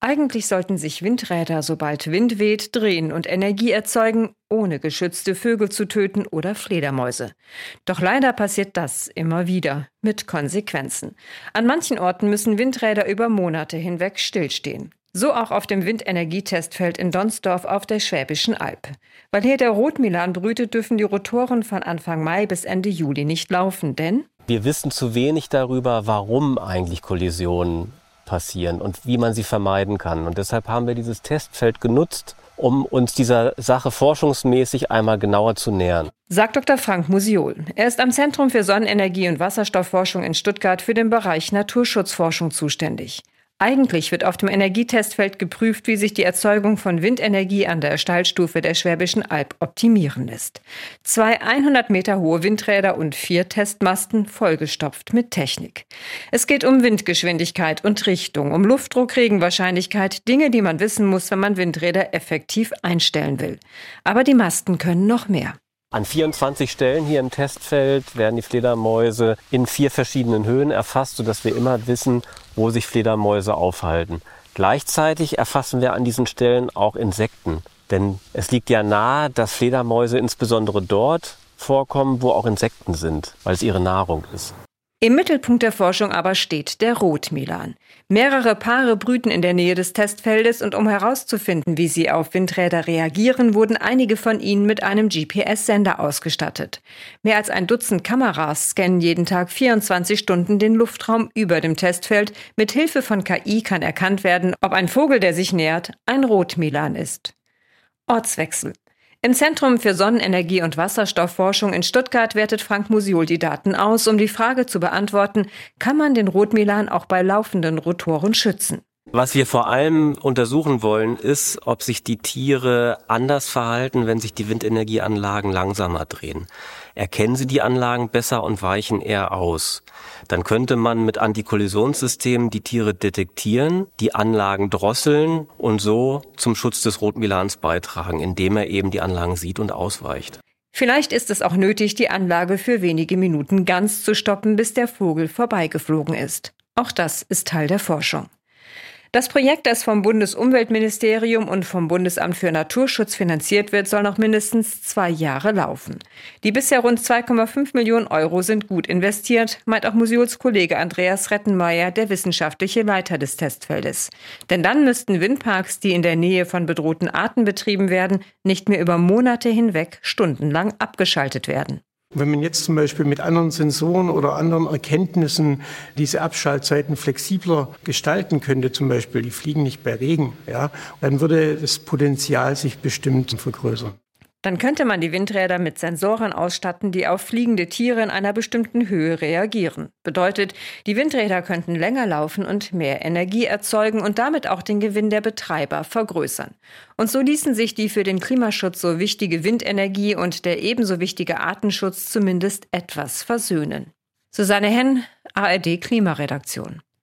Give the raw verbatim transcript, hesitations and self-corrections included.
Eigentlich sollten sich Windräder, sobald Wind weht, drehen und Energie erzeugen, ohne geschützte Vögel zu töten oder Fledermäuse. Doch leider passiert das immer wieder, mit Konsequenzen. An manchen Orten müssen Windräder über Monate hinweg stillstehen. So auch auf dem Windenergietestfeld in Donsdorf auf der Schwäbischen Alb. Weil hier der Rotmilan brütet, dürfen die Rotoren von Anfang Mai bis Ende Juli nicht laufen, denn wir wissen zu wenig darüber, warum eigentlich Kollisionen passieren und wie man sie vermeiden kann. Und deshalb haben wir dieses Testfeld genutzt, um uns dieser Sache forschungsmäßig einmal genauer zu nähern. Sagt Doktor Frank Musiol. Er ist am Zentrum für Sonnenenergie und Wasserstoffforschung in Stuttgart für den Bereich Naturschutzforschung zuständig. Eigentlich wird auf dem Energietestfeld geprüft, wie sich die Erzeugung von Windenergie an der Steilstufe der Schwäbischen Alb optimieren lässt. Zwei hundert Meter hohe Windräder und vier Testmasten vollgestopft mit Technik. Es geht um Windgeschwindigkeit und Richtung, um Luftdruck, Regenwahrscheinlichkeit, Dinge, die man wissen muss, wenn man Windräder effektiv einstellen will. Aber die Masten können noch mehr. An vierundzwanzig Stellen hier im Testfeld werden die Fledermäuse in vier verschiedenen Höhen erfasst, sodass wir immer wissen, wo sich Fledermäuse aufhalten. Gleichzeitig erfassen wir an diesen Stellen auch Insekten. Denn es liegt ja nahe, dass Fledermäuse insbesondere dort vorkommen, wo auch Insekten sind, weil es ihre Nahrung ist. Im Mittelpunkt der Forschung aber steht der Rotmilan. Mehrere Paare brüten in der Nähe des Testfeldes und um herauszufinden, wie sie auf Windräder reagieren, wurden einige von ihnen mit einem G P S-Sender ausgestattet. Mehr als ein Dutzend Kameras scannen jeden Tag vierundzwanzig Stunden den Luftraum über dem Testfeld. Mit Hilfe von K I kann erkannt werden, ob ein Vogel, der sich nähert, ein Rotmilan ist. Ortswechsel. Im Zentrum für Sonnenenergie und Wasserstoffforschung in Stuttgart wertet Frank Musiol die Daten aus, um die Frage zu beantworten, kann man den Rotmilan auch bei laufenden Rotoren schützen? Was wir vor allem untersuchen wollen, ist, ob sich die Tiere anders verhalten, wenn sich die Windenergieanlagen langsamer drehen. Erkennen sie die Anlagen besser und weichen eher aus. Dann könnte man mit Antikollisionssystemen die Tiere detektieren, die Anlagen drosseln und so zum Schutz des Rotmilans beitragen, indem er eben die Anlagen sieht und ausweicht. Vielleicht ist es auch nötig, die Anlage für wenige Minuten ganz zu stoppen, bis der Vogel vorbeigeflogen ist. Auch das ist Teil der Forschung. Das Projekt, das vom Bundesumweltministerium und vom Bundesamt für Naturschutz finanziert wird, soll noch mindestens zwei Jahre laufen. Die bisher rund zwei Komma fünf Millionen Euro sind gut investiert, meint auch Museums Kollege Andreas Rettenmeier, der wissenschaftliche Leiter des Testfeldes. Denn dann müssten Windparks, die in der Nähe von bedrohten Arten betrieben werden, nicht mehr über Monate hinweg stundenlang abgeschaltet werden. Wenn man jetzt zum Beispiel mit anderen Sensoren oder anderen Erkenntnissen diese Abschaltzeiten flexibler gestalten könnte, zum Beispiel, die fliegen nicht bei Regen, ja, dann würde das Potenzial sich bestimmt vergrößern. Dann könnte man die Windräder mit Sensoren ausstatten, die auf fliegende Tiere in einer bestimmten Höhe reagieren. Bedeutet, die Windräder könnten länger laufen und mehr Energie erzeugen und damit auch den Gewinn der Betreiber vergrößern. Und so ließen sich die für den Klimaschutz so wichtige Windenergie und der ebenso wichtige Artenschutz zumindest etwas versöhnen. Susanne Henn, A R D Klimaredaktion.